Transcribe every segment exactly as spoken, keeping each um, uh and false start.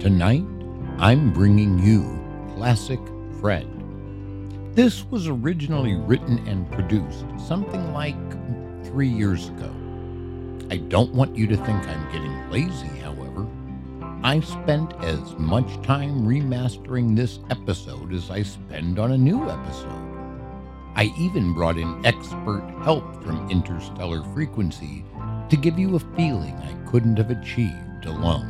Tonight, I'm bringing you Classic Fred. This was originally written and produced something like three years ago. I don't want you to think I'm getting lazy, however. I spent as much time remastering this episode as I spend on a new episode. I even brought in expert help from Interstellar Frequency to give you a feeling I couldn't have achieved alone.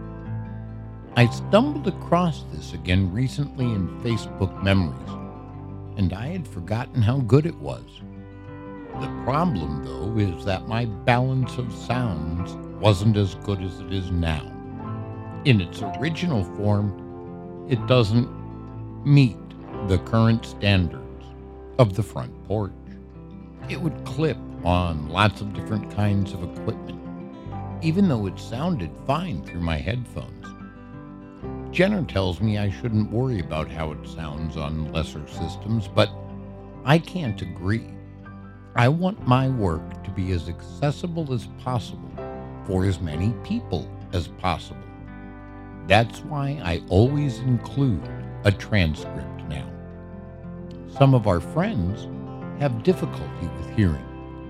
I stumbled across this again recently in Facebook memories, and I had forgotten how good it was. The problem, though, is that my balance of sounds wasn't as good as it is now. In its original form, it doesn't meet the current standards of the front porch. It would clip on lots of different kinds of equipment, even though it sounded fine through my headphones. Jenner tells me I shouldn't worry about how it sounds on lesser systems, but I can't agree. I want my work to be as accessible as possible for as many people as possible. That's why I always include a transcript now. Some of our friends have difficulty with hearing.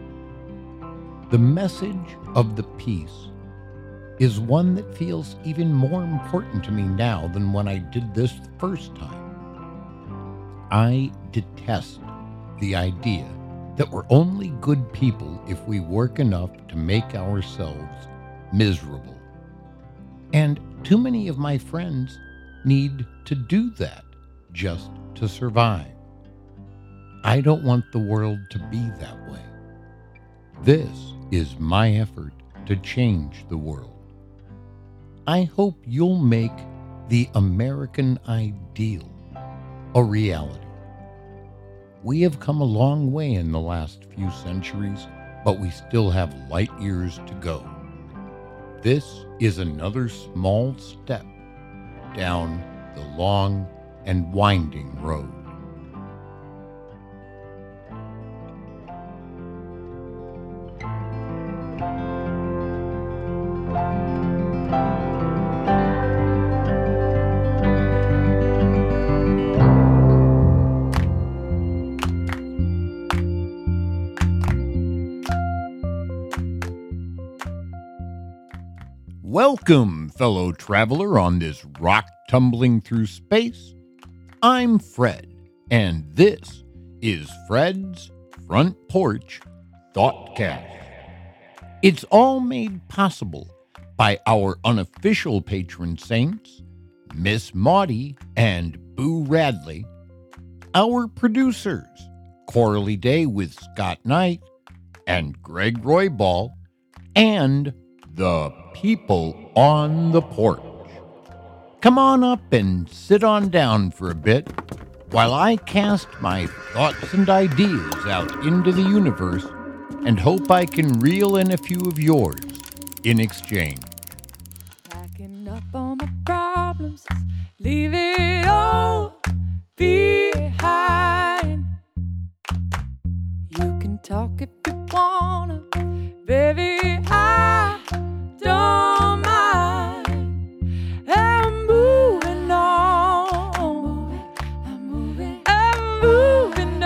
The message of the piece is one that feels even more important to me now than when I did this the first time. I detest the idea that we're only good people if we work enough to make ourselves miserable. And too many of my friends need to do that just to survive. I don't want the world to be that way. This is my effort to change the world. I hope you'll make the American ideal a reality. We have come a long way in the last few centuries, but we still have light years to go. This is another small step down the long and winding road. Welcome, fellow traveler, on this rock tumbling through space. I'm Fred, and this is Fred's Front Porch Thoughtcast. It's all made possible by our unofficial patron saints, Miss Maudie and Boo Radley, our producers, Coralie Day with Scott Knight and Greg Roybal, and the people on the porch. Come on up and sit on down for a bit while I cast my thoughts and ideas out into the universe and hope I can reel in a few of yours in exchange. Packing up all my problems, leave it all behind. You can talk if you wanna, baby, I don't mind. I'm moving on. I'm moving, I'm moving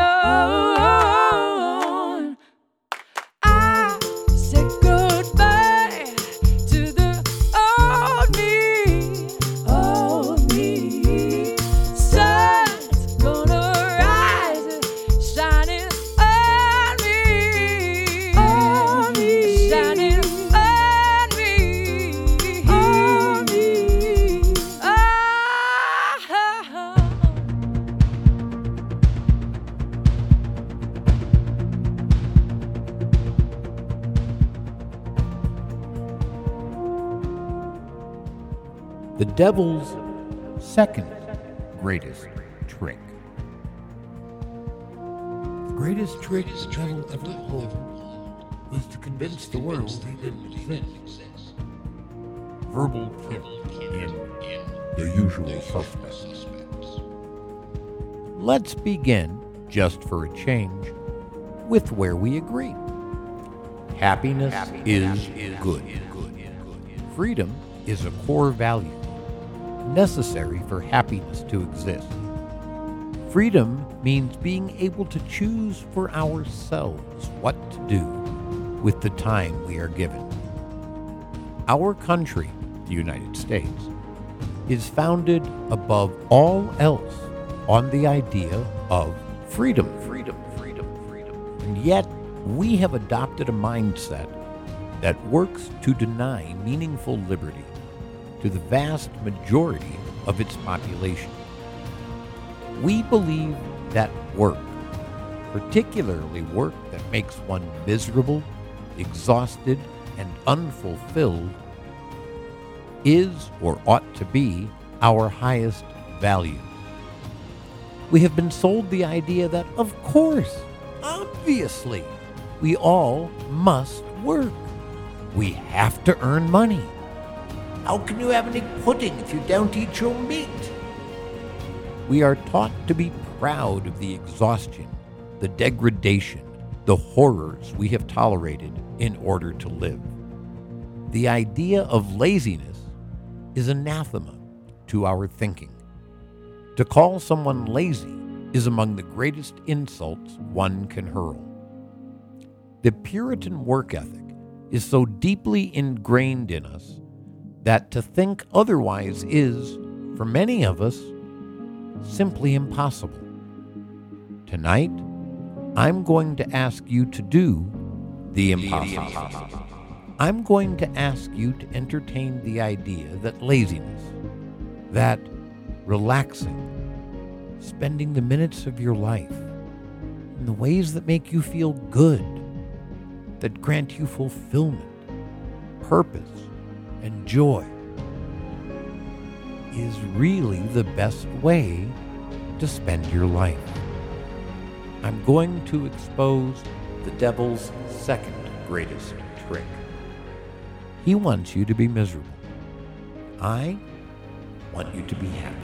on. I said goodbye to the old me, old me. Sun's gonna rise, shining on me, on me, shining. The devil's second greatest trick. The greatest trick the devil ever pulled was to convince the world he didn't exist. Verbal kill in the usual suspects. Let's begin, just for a change, with where we agree. Happiness, Happiness is, is good. Freedom is a core value. necessary for happiness to exist. Freedom means being able to choose for ourselves what to do with the time we are given. Our country, the United States, is founded above all else on the idea of freedom, freedom, freedom, freedom. And yet, we have adopted a mindset that works to deny meaningful liberty to the vast majority of its population. We believe that work, particularly work that makes one miserable, exhausted, and unfulfilled, is or ought to be our highest value. We have been sold the idea that, of course, obviously, we all must work. We have to earn money. How can you have any pudding if you don't eat your meat? We are taught to be proud of the exhaustion, the degradation, the horrors we have tolerated in order to live. The idea of laziness is anathema to our thinking. To call someone lazy is among the greatest insults one can hurl. The Puritan work ethic is so deeply ingrained in us that to think otherwise is, for many of us, simply impossible. Tonight, I'm going to ask you to do the impossible. I'm going to ask you to entertain the idea that laziness, that relaxing, spending the minutes of your life in the ways that make you feel good, that grant you fulfillment, purpose, and joy, is really the best way to spend your life. I'm going to expose the devil's second greatest trick. He wants you to be miserable. I want you to be happy.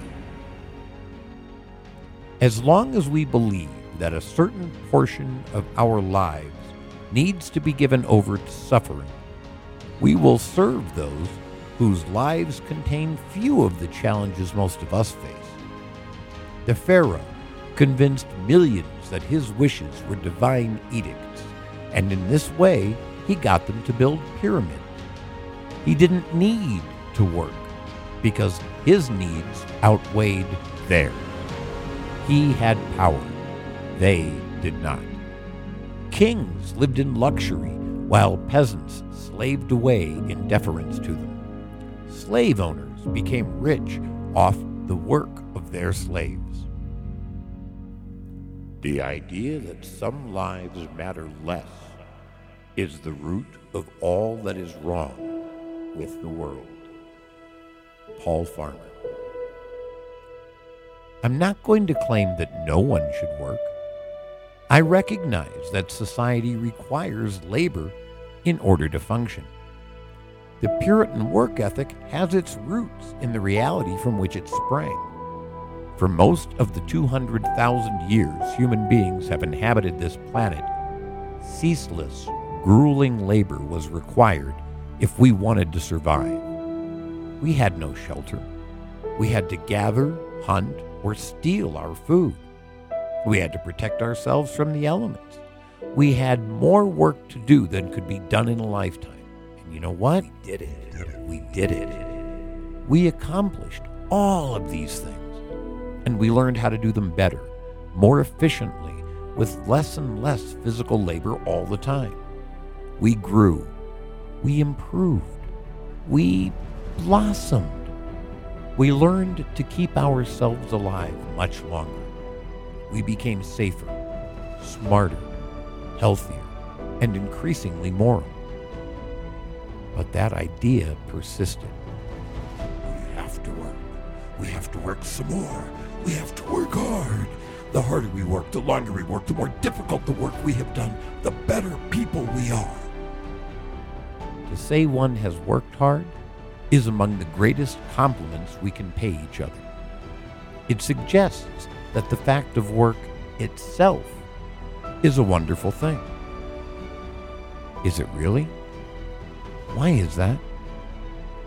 As long as we believe that a certain portion of our lives needs to be given over to suffering, we will serve those whose lives contain few of the challenges most of us face. The Pharaoh convinced millions that his wishes were divine edicts, and in this way he got them to build pyramids. He didn't need to work because his needs outweighed theirs. He had power. They did not. Kings lived in luxury while peasants slaved away in deference to them. Slave owners became rich off the work of their slaves. The idea that some lives matter less is the root of all that is wrong with the world. Paul Farmer. I'm not going to claim that no one should work. I recognize that society requires labor in order to function. The Puritan work ethic has its roots in the reality from which it sprang. For most of the two hundred thousand years human beings have inhabited this planet, ceaseless, grueling labor was required if we wanted to survive. We had no shelter. We had to gather, hunt, or steal our food. We had to protect ourselves from the elements. We had more work to do than could be done in a lifetime. And you know what? We did it. We did it. We accomplished all of these things. And we learned how to do them better, more efficiently, with less and less physical labor all the time. We grew. We improved. We blossomed. We learned to keep ourselves alive much longer. We became safer, smarter, healthier, and increasingly moral. But that idea persisted. We have to work. We have to work some more. We have to work hard. The harder we work, the longer we work, the more difficult the work we have done, the better people we are. To say one has worked hard is among the greatest compliments we can pay each other. It suggests that the fact of work itself is a wonderful thing. Is it really? Why is that?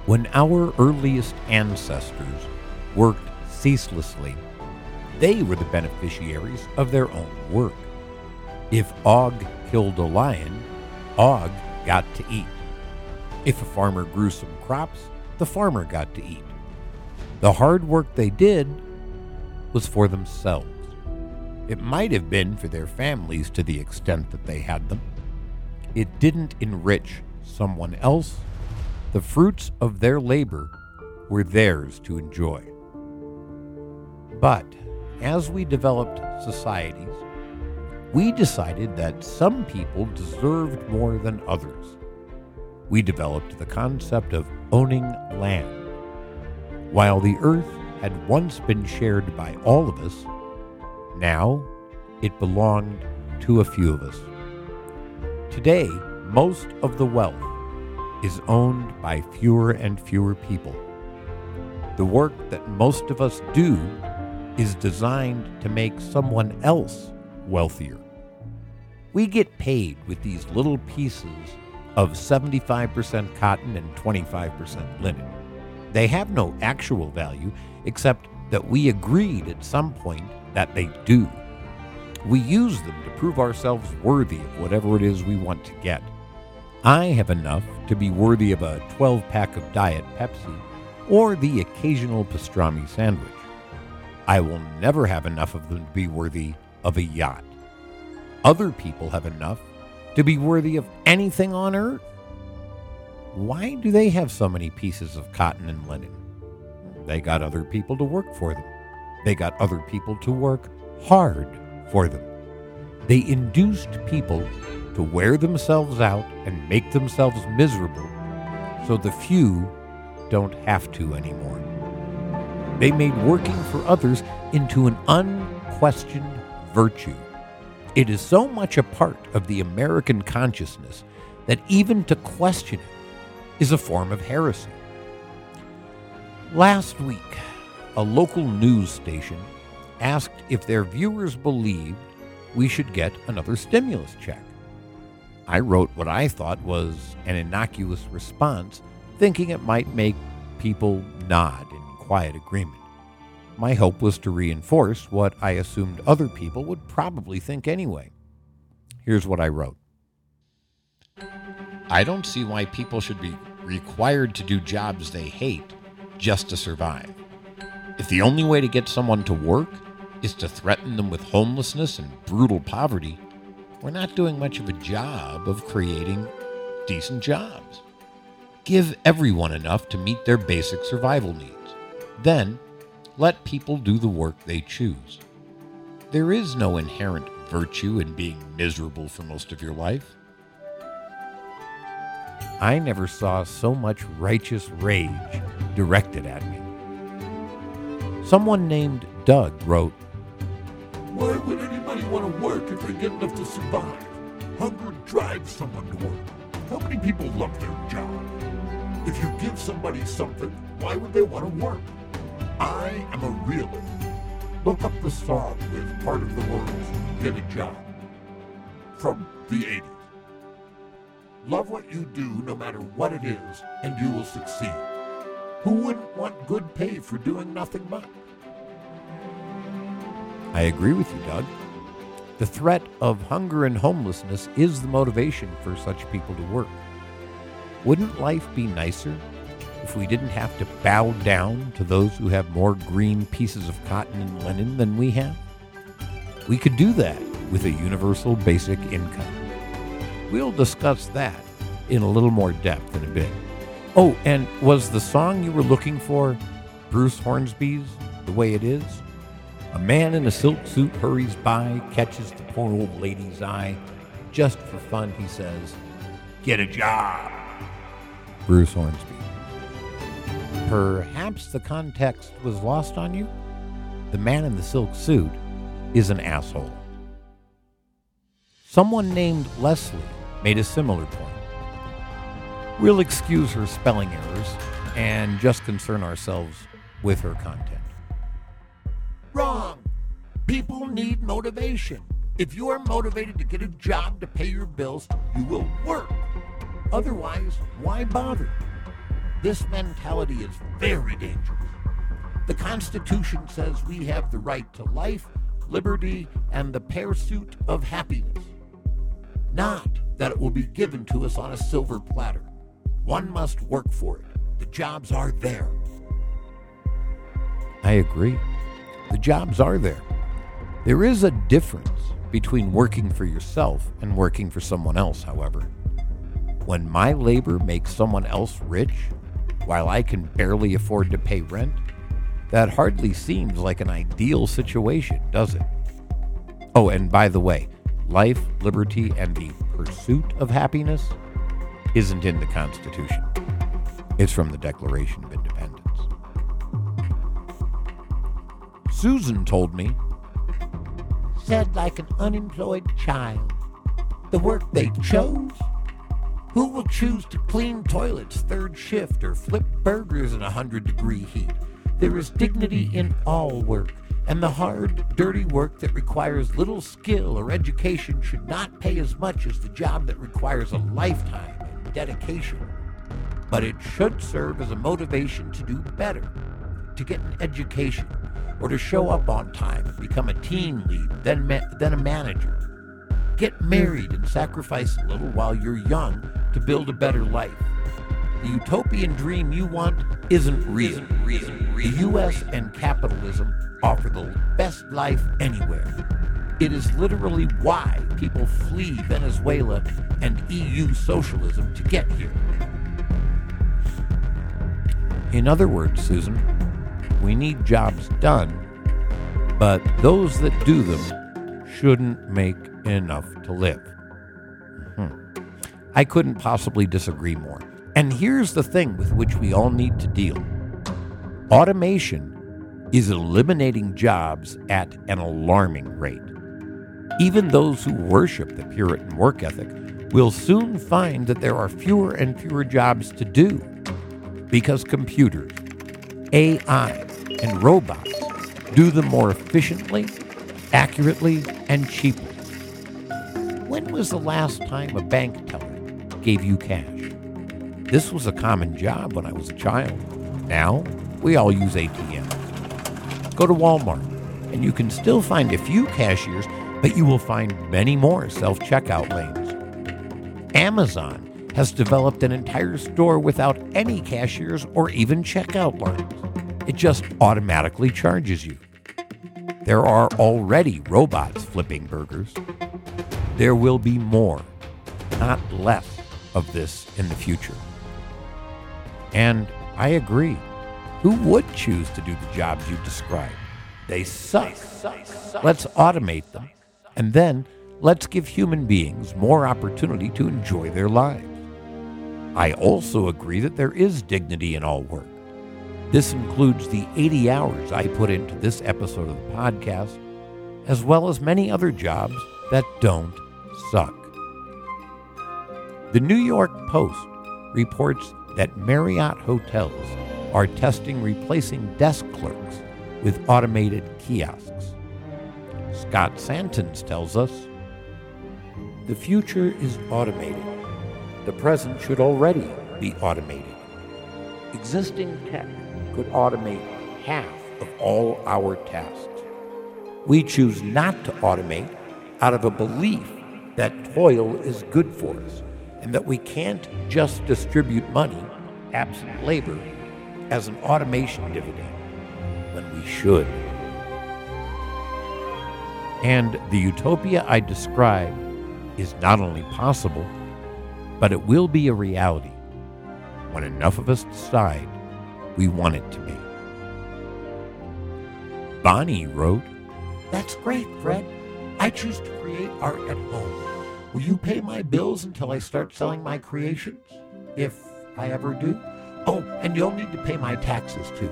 When our earliest ancestors worked ceaselessly, they were the beneficiaries of their own work. If Og killed a lion, Og got to eat. If a farmer grew some crops, the farmer got to eat. The hard work they did was for themselves. It might have been for their families to the extent that they had them. It didn't enrich someone else. The fruits of their labor were theirs to enjoy. But as we developed societies, we decided that some people deserved more than others. We developed the concept of owning land. While the earth had once been shared by all of us, now it belonged to a few of us. Today, most of the wealth is owned by fewer and fewer people. The work that most of us do is designed to make someone else wealthier. We get paid with these little pieces of seventy-five percent cotton and twenty-five percent linen. They have no actual value except that we agreed at some point that they do. We use them to prove ourselves worthy of whatever it is we want to get. I have enough to be worthy of a twelve-pack of Diet Pepsi or the occasional pastrami sandwich. I will never have enough of them to be worthy of a yacht. Other people have enough to be worthy of anything on earth. Why do they have so many pieces of cotton and linen? They got other people to work for them. They got other people to work hard for them. They induced people to wear themselves out and make themselves miserable so the few don't have to anymore. They made working for others into an unquestioned virtue. It is so much a part of the American consciousness that even to question it is a form of heresy. Last week, a local news station asked if their viewers believed we should get another stimulus check. I wrote what I thought was an innocuous response, thinking it might make people nod in quiet agreement. My hope was to reinforce what I assumed other people would probably think anyway. Here's what I wrote. I don't see why people should be required to do jobs they hate just to survive. If the only way to get someone to work is to threaten them with homelessness and brutal poverty, we're not doing much of a job of creating decent jobs. Give everyone enough to meet their basic survival needs. Then, let people do the work they choose. There is no inherent virtue in being miserable for most of your life. I never saw so much righteous rage directed at me. Someone named Doug wrote, Why would anybody want to work if they get enough to survive? Hunger drives someone to work. How many people love their job? If you give somebody something, why would they want to work? I am a realist. Look up the song with part of the words, Get a Job, from the eighties. Love what you do no matter what it is, and you will succeed. Who wouldn't want good pay for doing nothing much? I agree with you, Doug. The threat of hunger and homelessness is the motivation for such people to work. Wouldn't life be nicer if we didn't have to bow down to those who have more green pieces of cotton and linen than we have? We could do that with a universal basic income. We'll discuss that in a little more depth in a bit. Oh, and was the song you were looking for Bruce Hornsby's The Way It Is? A man in a silk suit hurries by, catches the poor old lady's eye. Just for fun, he says, Get a job. Bruce Hornsby. Perhaps the context was lost on you? The man in the silk suit is an asshole. Someone named Leslie made a similar point. We'll excuse her spelling errors and just concern ourselves with her content. Wrong. People need motivation. If you are motivated to get a job to pay your bills, you will work. Otherwise, why bother? This mentality is very dangerous. The Constitution says we have the right to life, liberty, and the pursuit of happiness. Not that it will be given to us on a silver platter. One must work for it. The jobs are there. I agree. The jobs are there. There is a difference between working for yourself and working for someone else, however. When my labor makes someone else rich, while I can barely afford to pay rent, that hardly seems like an ideal situation, does it? Oh, and by the way, life, liberty, and the pursuit of happiness isn't in the Constitution. It's from the Declaration of Independence. Susan told me, said like an unemployed child, the work they chose? Who will choose to clean toilets third shift or flip burgers in a hundred degree heat? There is dignity in all work, and the hard, dirty work that requires little skill or education should not pay as much as the job that requires a lifetime and dedication. But it should serve as a motivation to do better, to get an education, or to show up on time and become a team lead, then, ma- then a manager. Get married and sacrifice a little while you're young to build a better life. The utopian dream you want isn't real. The U S and capitalism offer the best life anywhere. It is literally why people flee Venezuela and E U socialism to get here. In other words, Susan, we need jobs done, but those that do them shouldn't make enough to live. Hmm. I couldn't possibly disagree more. And here's the thing with which we all need to deal. Automation is eliminating jobs at an alarming rate. Even those who worship the Puritan work ethic will soon find that there are fewer and fewer jobs to do because computers, A I, and robots do them more efficiently, accurately, and cheaply. When was the last time a bank teller gave you cash? This was a common job when I was a child. Now, we all use A T Ms. Go to Walmart, and you can still find a few cashiers, but you will find many more self-checkout lanes. Amazon has developed an entire store without any cashiers or even checkout lines. It just automatically charges you. There are already robots flipping burgers. There will be more, not less, of this in the future. And I agree. Who would choose to do the jobs you described? They suck. Let's automate them. And then let's give human beings more opportunity to enjoy their lives. I also agree that there is dignity in all work. This includes the eighty hours I put into this episode of the podcast, as well as many other jobs that don't suck. The New York Post reports that Marriott hotels are testing replacing desk clerks with automated kiosks. Scott Santens tells us, the future is automated. The present should already be automated. Existing tech could automate half of all our tasks. We choose not to automate out of a belief that toil is good for us and that we can't just distribute money, absent labor, as an automation dividend when we should. And the utopia I describe is not only possible, but it will be a reality when enough of us decide we want it to be. Bonnie wrote, "That's great, Fred. I choose to create art at home. Will you pay my bills until I start selling my creations? If I ever do? Oh, and you'll need to pay my taxes too."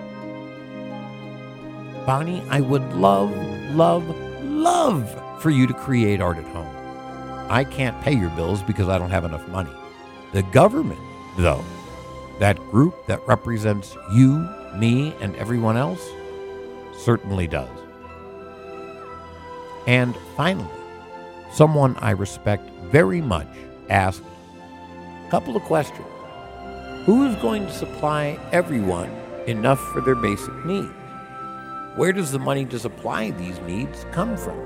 Bonnie, I would love, love, love for you to create art at home. I can't pay your bills because I don't have enough money. The government, though, that group that represents you, me, and everyone else, certainly does. And finally, someone I respect very much asked a couple of questions. Who is going to supply everyone enough for their basic needs? Where does the money to supply these needs come from?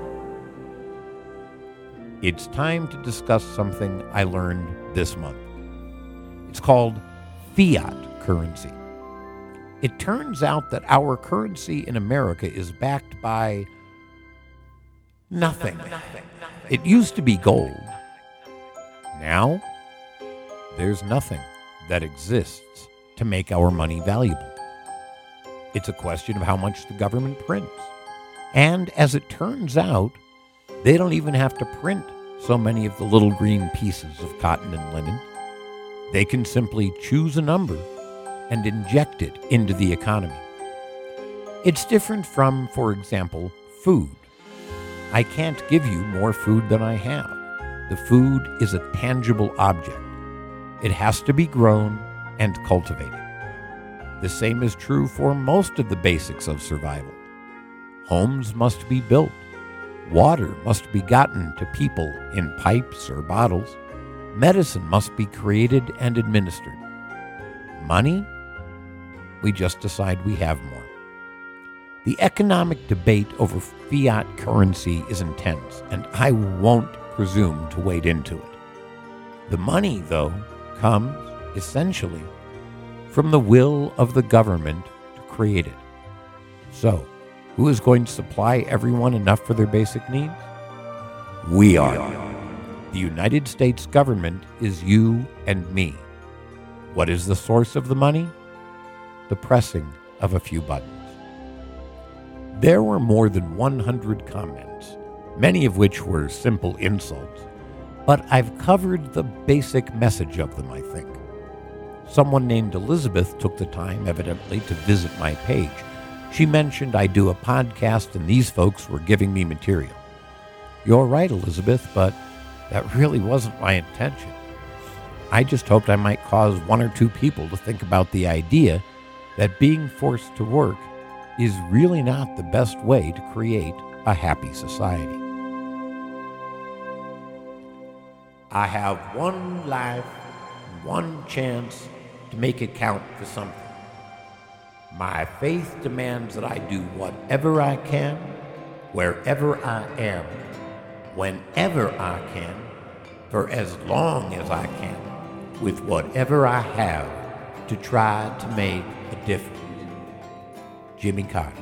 It's time to discuss something I learned this month. It's called fiat currency. It turns out that our currency in America is backed by nothing. It used to be gold. Now, there's nothing that exists to make our money valuable. It's a question of how much the government prints. And as it turns out, they don't even have to print so many of the little green pieces of cotton and linen. They can simply choose a number and inject it into the economy. It's different from, for example, food. I can't give you more food than I have. The food is a tangible object. It has to be grown and cultivated. The same is true for most of the basics of survival. Homes must be built. Water must be gotten to people in pipes or bottles. Medicine must be created and administered. Money? We just decide we have more. The economic debate over fiat currency is intense, and I won't presume to wade into it. The money, though, comes, essentially, from the will of the government to create it. So, who is going to supply everyone enough for their basic needs? We are. The United States government is you and me. What is the source of the money? The pressing of a few buttons. There were more than one hundred comments, many of which were simple insults, but I've covered the basic message of them, I think. Someone named Elizabeth took the time, evidently, to visit my page. She mentioned I do a podcast and these folks were giving me material. You're right, Elizabeth, but that really wasn't my intention. I just hoped I might cause one or two people to think about the idea that being forced to work is really not the best way to create a happy society. I have one life, one chance to make it count for something. My faith demands that I do whatever I can, wherever I am, whenever I can, for as long as I can, with whatever I have, to try to make a difference. Jimmy Carter.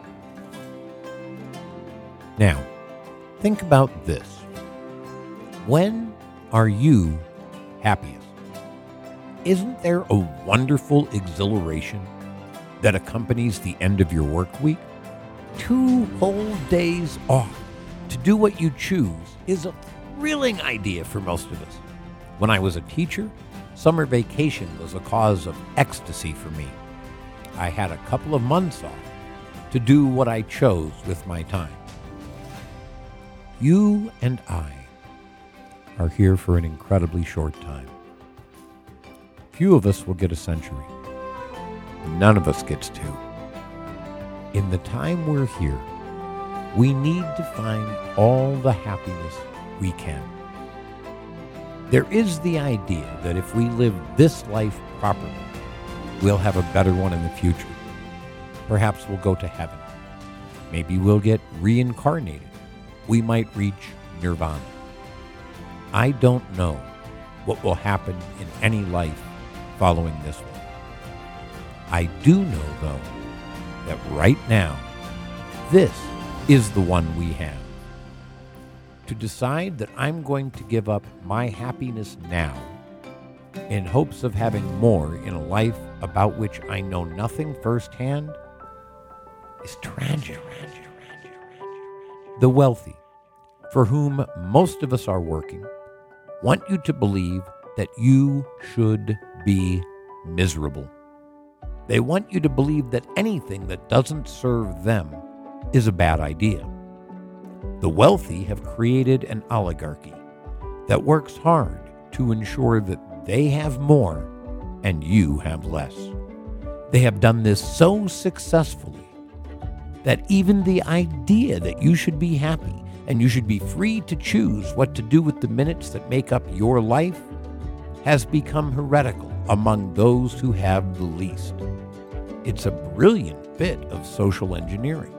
Now, think about this. When are you happiest? Isn't there a wonderful exhilaration that accompanies the end of your work week? Two whole days off to do what you choose is a thrilling idea for most of us. When I was a teacher, summer vacation was a cause of ecstasy for me. I had a couple of months off to do what I chose with my time. You and I are here for an incredibly short time. Few of us will get a century. None of us gets two. In the time we're here, we need to find all the happiness we can. There is the idea that if we live this life properly, we'll have a better one in the future. Perhaps we'll go to heaven. Maybe we'll get reincarnated. We might reach nirvana. I don't know what will happen in any life following this one. I do know, though, that right now, this is the one we have. To decide that I'm going to give up my happiness now in hopes of having more in a life about which I know nothing firsthand is tragic. The wealthy, for whom most of us are working, want you to believe that you should be miserable. They want you to believe that anything that doesn't serve them is a bad idea. The wealthy have created an oligarchy that works hard to ensure that they have more and you have less. They have done this so successfully that even the idea that you should be happy and you should be free to choose what to do with the minutes that make up your life has become heretical among those who have the least. It's a brilliant bit of social engineering.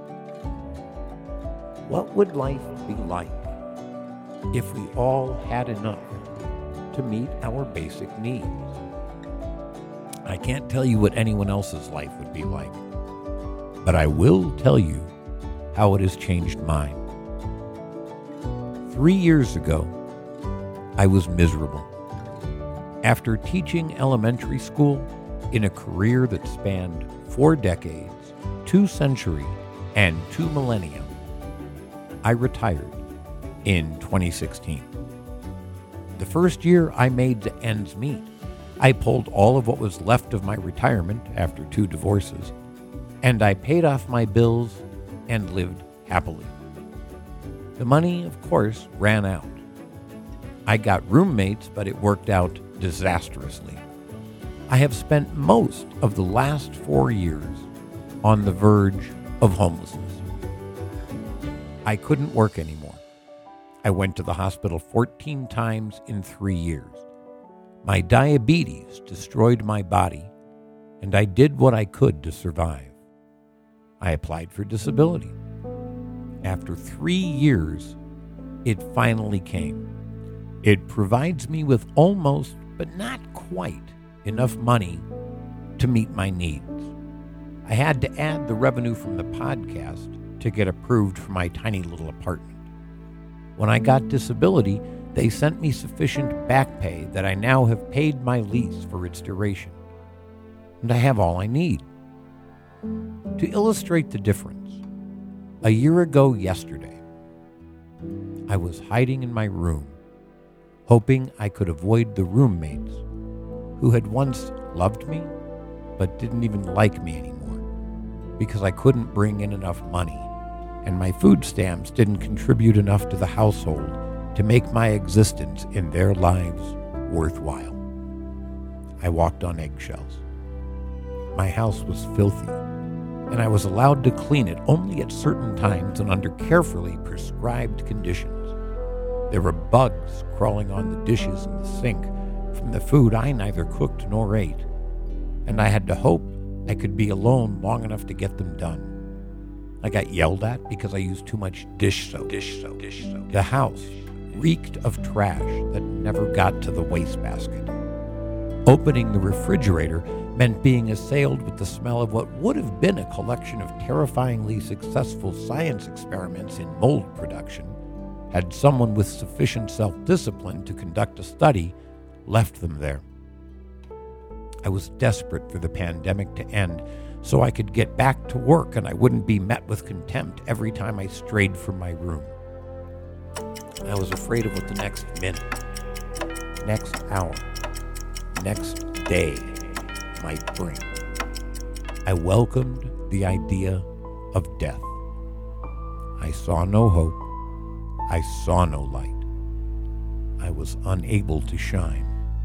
What would life be like if we all had enough to meet our basic needs? I can't tell you what anyone else's life would be like, but I will tell you how it has changed mine. Three years ago, I was miserable. After teaching elementary school in a career that spanned four decades, two centuries, and two millennia, I retired in twenty sixteen. The first year I made the ends meet. I pulled all of what was left of my retirement after two divorces, and I paid off my bills and lived happily. The money, of course, ran out. I got roommates, but it worked out disastrously. I have spent most of the last four years on the verge of homelessness. I couldn't work anymore. I went to the hospital fourteen times in three years. My diabetes destroyed my body, and I did what I could to survive. I applied for disability. After three years, it finally came. It provides me with almost, but not quite, enough money to meet my needs. I had to add the revenue from the podcast to get approved for my tiny little apartment. When I got disability, they sent me sufficient back pay that I now have paid my lease for its duration. And I have all I need. To illustrate the difference, a year ago yesterday, I was hiding in my room, hoping I could avoid the roommates who had once loved me but didn't even like me anymore because I couldn't bring in enough money and my food stamps didn't contribute enough to the household to make my existence in their lives worthwhile. I walked on eggshells. My house was filthy, and I was allowed to clean it only at certain times and under carefully prescribed conditions. There were bugs crawling on the dishes in the sink from the food I neither cooked nor ate, and I had to hope I could be alone long enough to get them done. I got yelled at because I used too much dish soap. Dish soap. Dish soap. The house reeked of trash that never got to the wastebasket. Opening the refrigerator meant being assailed with the smell of what would have been a collection of terrifyingly successful science experiments in mold production, had someone with sufficient self-discipline to conduct a study left them there. I was desperate for the pandemic to end so I could get back to work and I wouldn't be met with contempt every time I strayed from my room. I was afraid of what the next minute, next hour, next day might bring. I welcomed the idea of death. I saw no hope. I saw no light. I was unable to shine.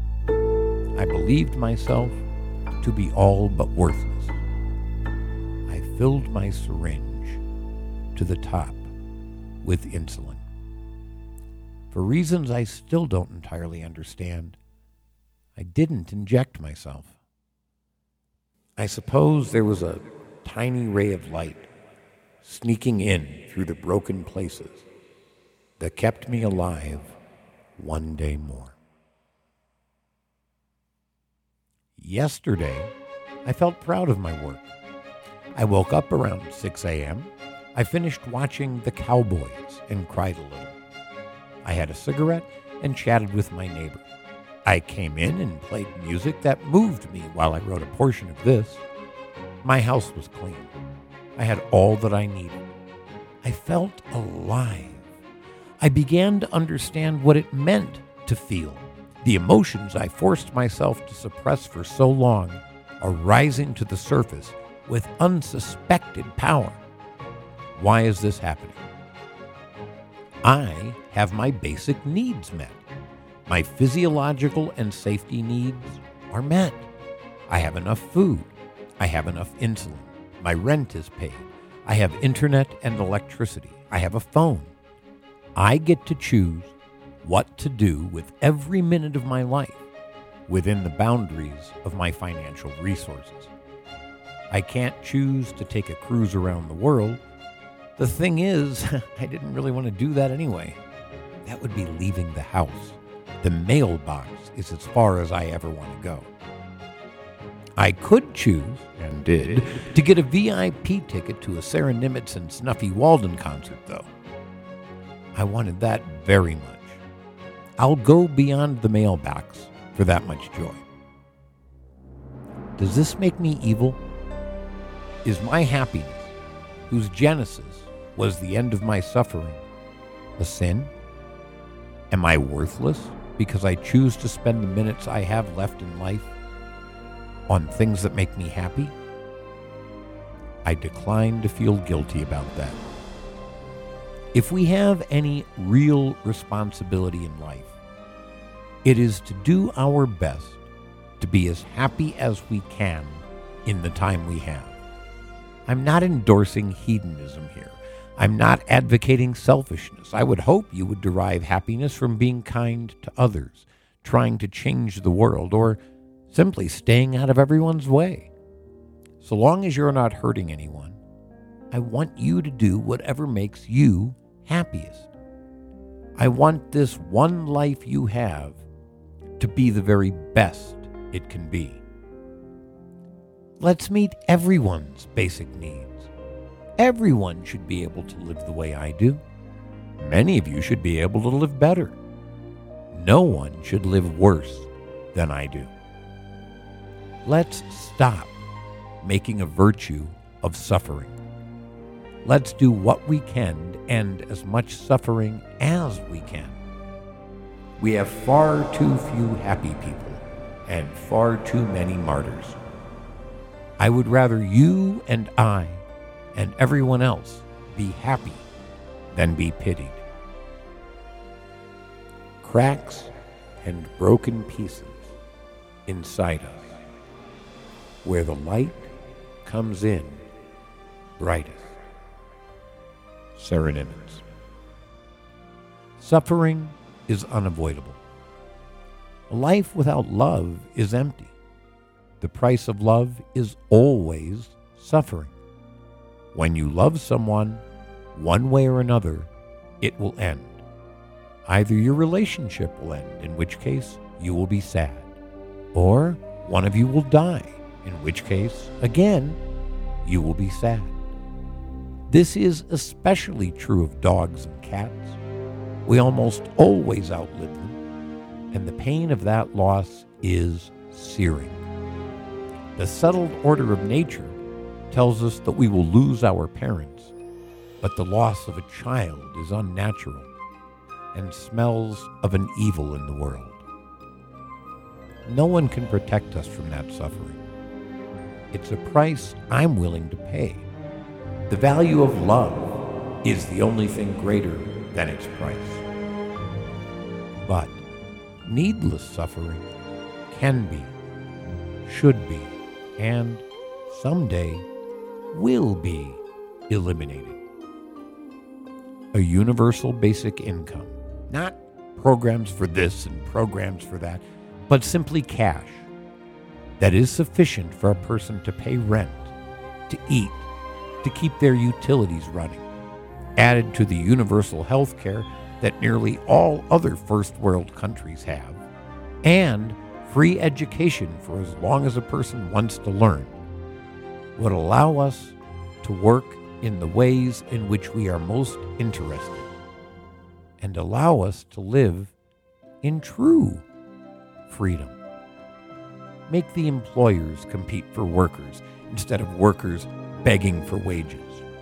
I believed myself to be all but worthless. I filled my syringe to the top with insulin. For reasons I still don't entirely understand, I didn't inject myself. I suppose there was a tiny ray of light sneaking in through the broken places that kept me alive one day more. Yesterday, I felt proud of my work. I woke up around six a.m. I finished watching The Cowboys and cried a little. I had a cigarette and chatted with my neighbor. I came in and played music that moved me while I wrote a portion of this. My house was clean. I had all that I needed. I felt alive. I began to understand what it meant to feel. The emotions I forced myself to suppress for so long are rising to the surface with unsuspected power. Why is this happening? I have my basic needs met. My physiological and safety needs are met. I have enough food. I have enough insulin. My rent is paid. I have internet and electricity. I have a phone. I get to choose what to do with every minute of my life. within the boundaries of my financial resources. I can't choose to take a cruise around the world. The thing is, I didn't really want to do that anyway. That would be leaving the house. The mailbox is as far as I ever want to go. I could choose, and did, to get a V I P ticket to a Sarah Nimitz and Snuffy Walden concert, though. I wanted that very much. I'll go beyond the mailbox for that much joy. Does this make me evil? Is my happiness, whose genesis was the end of my suffering, a sin? Am I worthless because I choose to spend the minutes I have left in life on things that make me happy? I decline to feel guilty about that. If we have any real responsibility in life, it is to do our best to be as happy as we can in the time we have. I'm not endorsing hedonism here. I'm not advocating selfishness. I would hope you would derive happiness from being kind to others, trying to change the world, or simply staying out of everyone's way. So long as you're not hurting anyone, I want you to do whatever makes you happiest. I want this one life you have to be the very best it can be. Let's meet everyone's basic needs. Everyone should be able to live the way I do. Many of you should be able to live better. No one should live worse than I do. Let's stop making a virtue of suffering. Let's do what we can to end as much suffering as we can. We have far too few happy people and far too many martyrs. I would rather you and I and everyone else be happy than be pitied. Cracks and broken pieces inside us, where the light comes in brightest. Sarah Nimitz. Suffering is unavoidable. A life without love is empty. The price of love is always suffering. When you love someone, one way or another, it will end. Either your relationship will end, in which case you will be sad, or one of you will die, in which case, again, you will be sad. This is especially true of dogs and cats. We almost always outlive them, and the pain of that loss is searing. The settled order of nature tells us that we will lose our parents, but the loss of a child is unnatural and smells of an evil in the world. No one can protect us from that suffering. It's a price I'm willing to pay. The value of love is the only thing greater than its price. But needless suffering can be, should be, and someday will be eliminated. A universal basic income, not programs for this and programs for that, but simply cash that is sufficient for a person to pay rent, to eat, to keep their utilities running, added to the universal health care that nearly all other first world countries have, and free education for as long as a person wants to learn, would allow us to work in the ways in which we are most interested and allow us to live in true freedom. Make the employers compete for workers instead of workers begging for wages.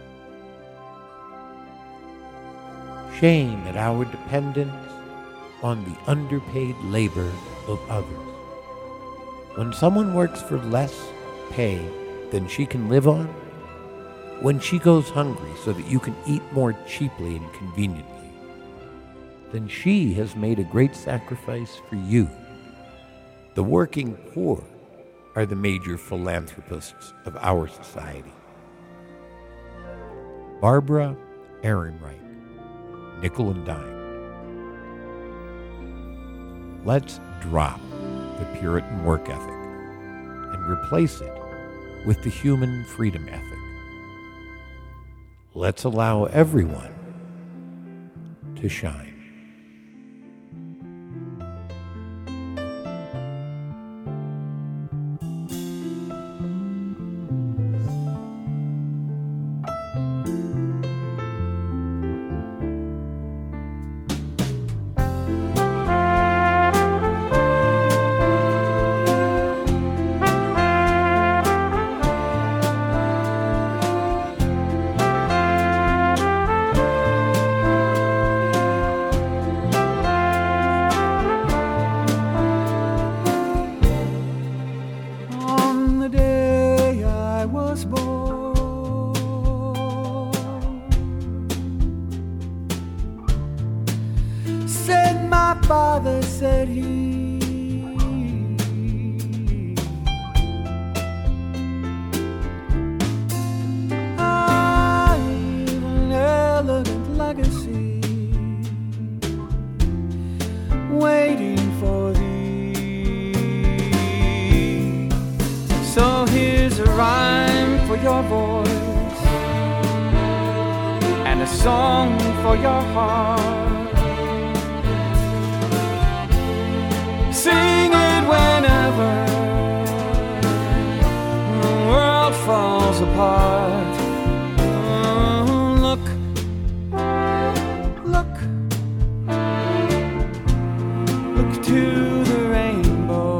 Shame at our dependence on the underpaid labor of others. When someone works for less pay than she can live on, when she goes hungry so that you can eat more cheaply and conveniently, then she has made a great sacrifice for you. The working poor are the major philanthropists of our society. Barbara Ehrenreich, Nickel and Dime. Let's drop the Puritan work ethic and replace it with the human freedom ethic. Let's allow everyone to shine. Father said he I leave an elegant legacy waiting for thee. So here's a rhyme for your voice and a song for your heart. Sing it whenever the world falls apart. Oh, look, look, look to the rainbow.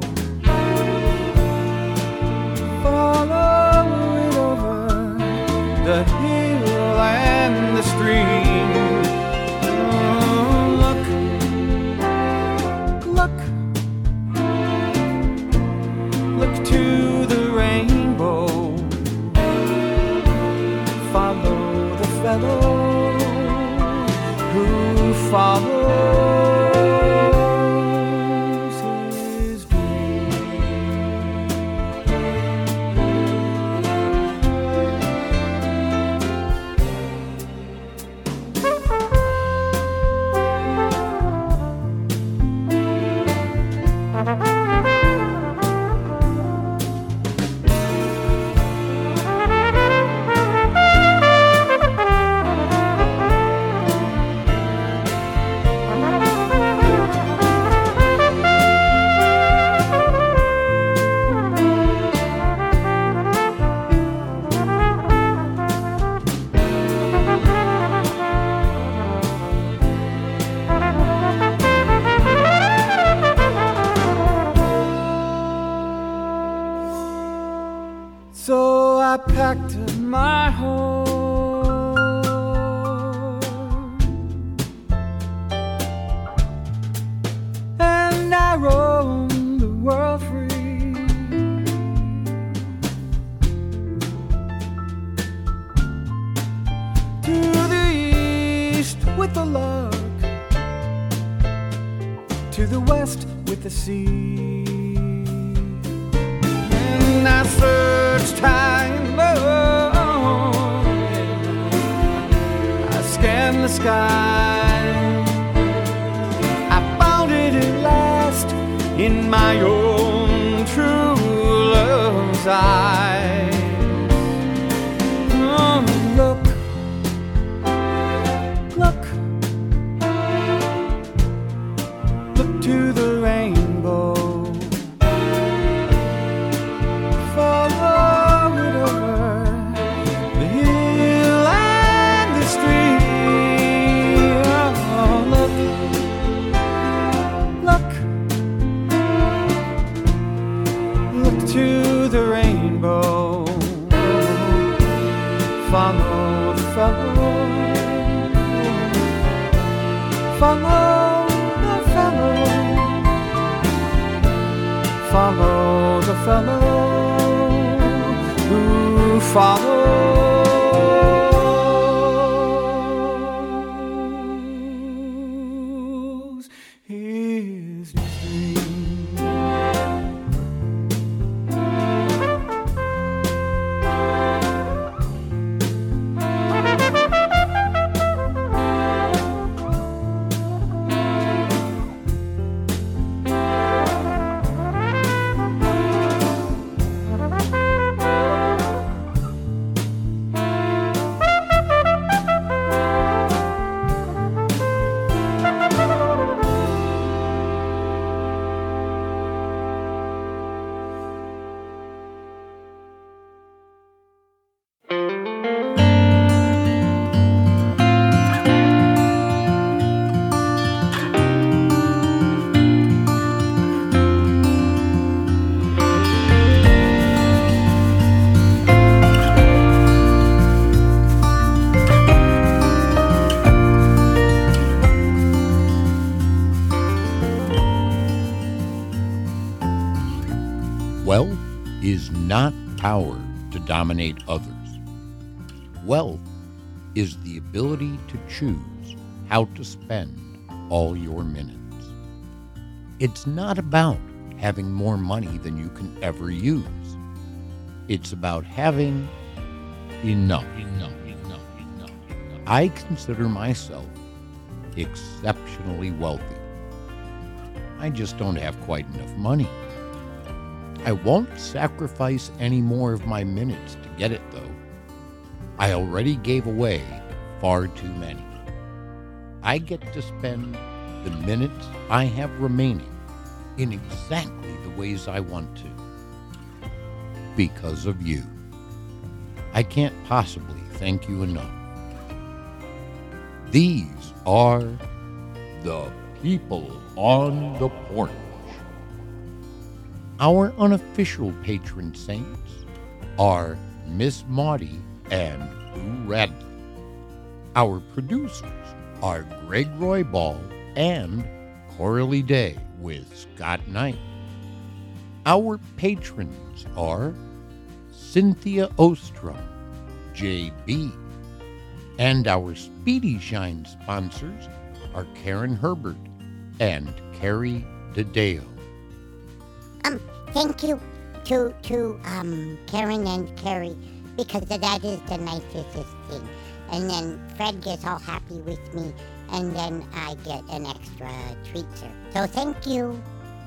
Follow it over the hill and the stream. Who follows his dream. So I packed up my home and I roamed the world free. To the east with the lark, to the west with the sea. And I searched high and low, I scanned the sky, I found it at last in my own true love's eyes. Oh, look, look, look to the rainbow. To the rainbow, follow the fellow, follow the fellow, follow the fellow who follows his dream. Wealth is not power to dominate others. Wealth is the ability to choose how to spend all your minutes. It's not about having more money than you can ever use. It's about having enough. Enough, enough, enough, enough. I consider myself exceptionally wealthy. I just don't have quite enough money. I won't sacrifice any more of my minutes to get it, though. I already gave away far too many. I get to spend the minutes I have remaining in exactly the ways I want to. Because of you. I can't possibly thank you enough. These are the people on the porch. Our unofficial patron saints are Miss Maudie and Boo Radley. Our producers are Greg Roybal and Coralie Day with Scott Knight. Our patrons are Cynthia Ostrom, J B, and our Speedy Shine sponsors are Karen Herbert and Carrie DeDeo. Um, thank you to to um Karen and Carrie, because that is the nicest thing. And then Fred gets all happy with me, and then I get an extra treat, sir. So thank you.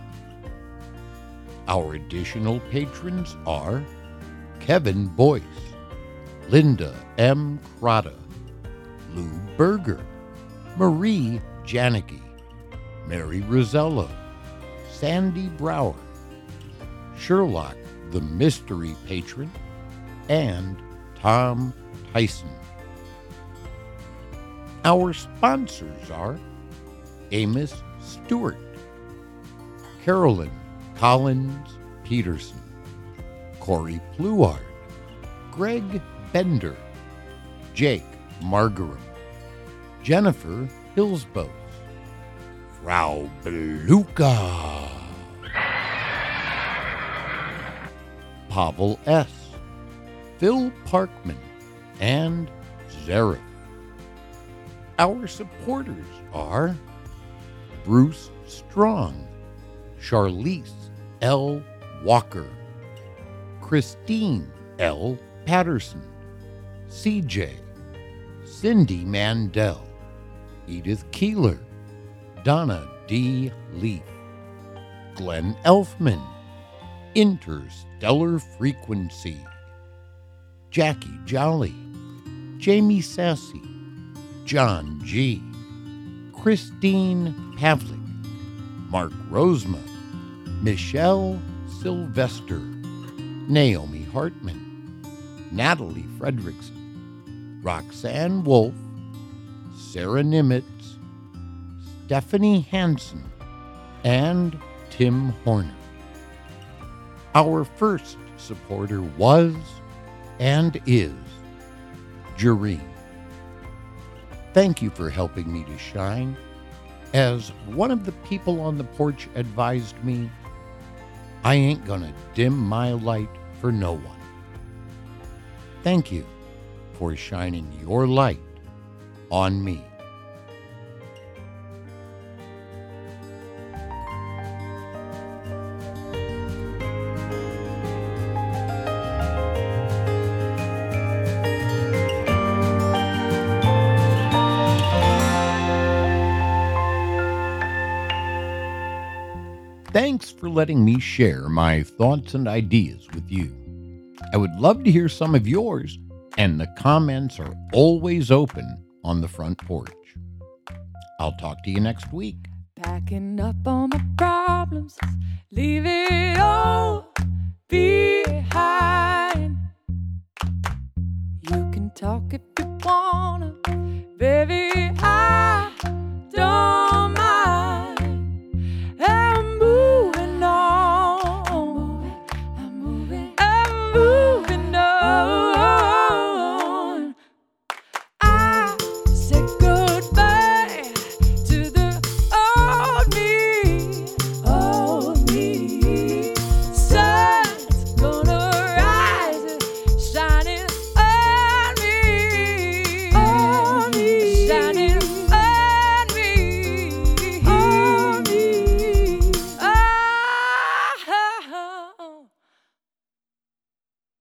Our additional patrons are Kevin Boyce, Linda M. Crota, Lou Berger, Marie Janicki, Mary Rosello, Sandy Brower, Sherlock the Mystery Patron, and Tom Tyson. Our sponsors are Amos Stewart, Carolyn Collins Peterson, Corey Pluard, Greg Bender, Jake Margaram, Jennifer Hillsbos, Frau Beluga, Pavel S., Phil Parkman, and Zareth. Our supporters are Bruce Strong, Charlize L. Walker, Christine L. Patterson, C J, Cindy Mandel, Edith Keeler, Donna D. Leaf, Glenn Elfman, Interstellar Frequency, Jackie Jolly, Jamie Sassy, John G., Christine Pavlik, Mark Rosema, Michelle Sylvester, Naomi Hartman, Natalie Fredrickson, Roxanne Wolf, Sarah Nimitz, Stephanie Hansen, and Tim Horner. Our first supporter was and is Jareen. Thank you for helping me to shine. As one of the people on the porch advised me, I ain't gonna dim my light for no one. Thank you for shining your light on me. Thanks for letting me share my thoughts and ideas with you. I would love to hear some of yours, and the comments are always open on the front porch. I'll talk to you next week. Packing up all my problems, leaving